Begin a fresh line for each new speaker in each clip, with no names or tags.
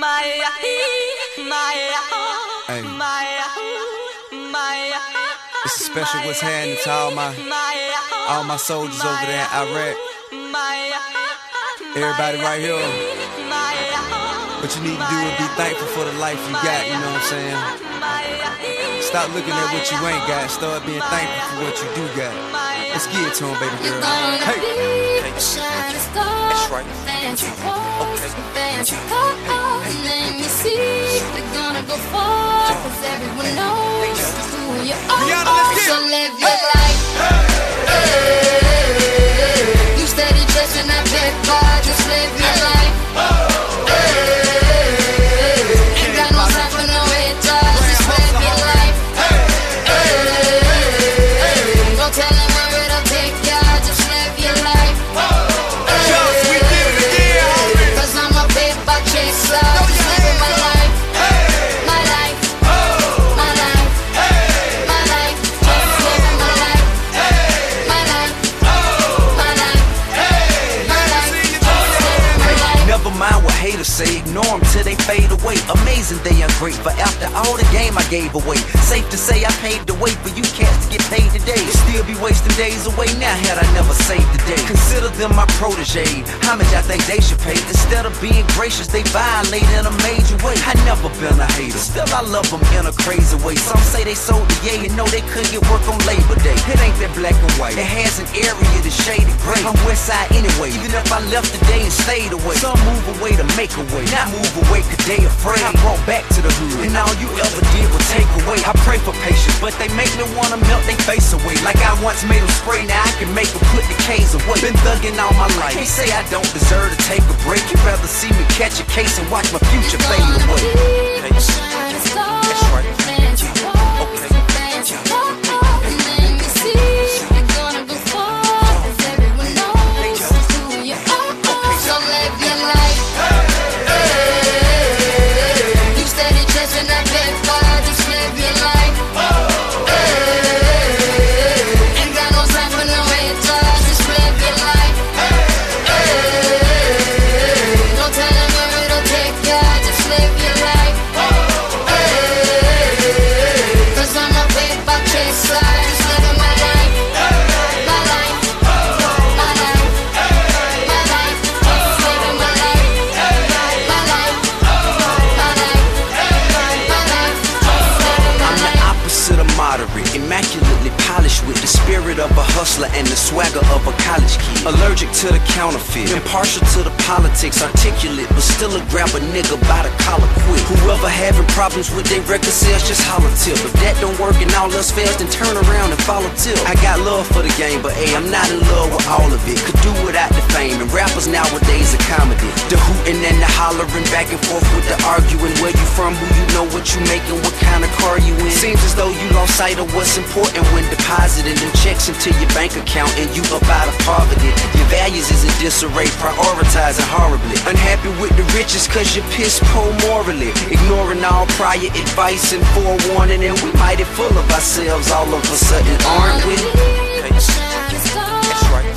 Hey, it's a special what's happening to all my soldiers over there in Iraq. Everybody right here. What you need to do is be thankful for the life you got, you know what I'm saying? Stop looking at what you ain't got, start being thankful for what you do got. Let's get it to him, baby girl. Hey!
That's right. Let me see. They're gonna go far, cause everyone knows who you are. So live your life. You steady chasing that big car, just live your life. Ain't got no time for no haters, just live your life. Don't tell them where it'll take ya, just live your life. Cause I'm a paper chaser, just living my life. My life, my life, my life, just living my life. My life, my life, my life, just living my life.
Never mind what haters say, ignore them till they fade away. Amazing they ungrateful after all the game I gave away. Safe to say I paved the way for you cats to get paid today. Still be wasting days away now had I never saved the day. Consider them my protege, how much I think they should pay? Instead of being gracious, they violate in a major way. I never been a hater, still I love them in a crazy way. Some say they sold the yay and know they couldn't get work on Labor Day. It ain't that black and white, it has an area that's shaded gray. I'm west side anyway, even if I left today and stayed away. Some move away to make a way, not move away cause they afraid. I brought back to the hood, and all you ever did was take away. I pray for patience, but they make me wanna melt they face away. Like I once made them spray, now I can make them put the K's away. Been thugging all my life, can't say I don't deserve to take a break. You'd rather see me catch a case and watch my future fade away. That's right. Immaculately polished with the spirit of a hustler and the swagger of a college kid. Allergic to the counterfeit, impartial to the politics, articulate, but still a grab a nigga by the collar quick. Whoever having problems with their record sales, just holler tip. If that don't work and all else fails, then turn around and follow tip. I got love for the game, but hey, I'm not in love with all of it. Could do without the fame, and rappers nowadays are comedy. The hooting and the hollering, back and forth with the arguing. Where you from, who you know, what you making, what kind of car you in. Seems as though you lost sight of what's important when depositing them checks into your bank account and you up out of poverty. Your values is in disarray, prioritizing horribly. Unhappy with the riches cause you're piss poor morally. Ignoring all prior advice and forewarning, and we mighty full of ourselves all of a sudden, aren't we? That's right.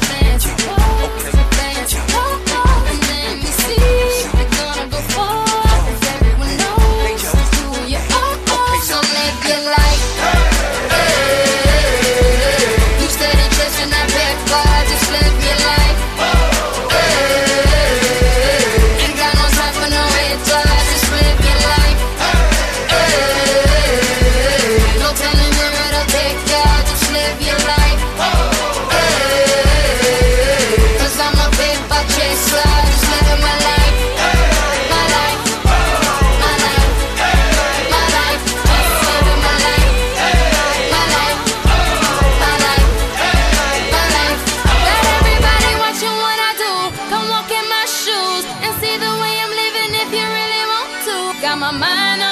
Got my mind